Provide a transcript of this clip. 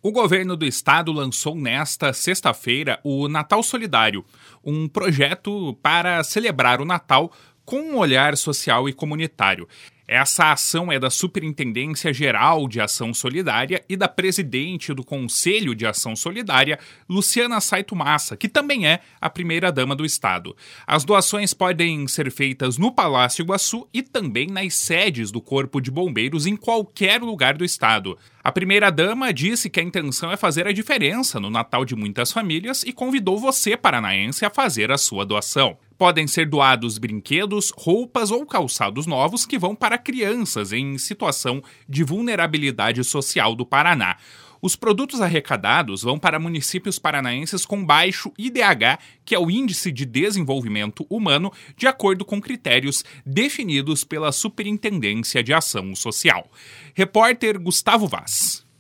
O governo do estado lançou nesta sexta-feira o Natal Solidário, um projeto para celebrar o Natal com um olhar social e comunitário. Essa ação é da Superintendência Geral de Ação Solidária e da presidente do Conselho de Ação Solidária, Luciana Saito Massa, que também é a primeira-dama do estado. As doações podem ser feitas no Palácio Iguaçu e também nas sedes do Corpo de Bombeiros em qualquer lugar do estado. A primeira-dama disse que a intenção é fazer a diferença no Natal de muitas famílias e convidou você, paranaense, a fazer a sua doação. Podem ser doados brinquedos, roupas ou calçados novos que vão para crianças em situação de vulnerabilidade social do Paraná. Os produtos arrecadados vão para municípios paranaenses com baixo IDH, que é o Índice de Desenvolvimento Humano, de acordo com critérios definidos pela Superintendência de Ação Social. Repórter Gustavo Vaz.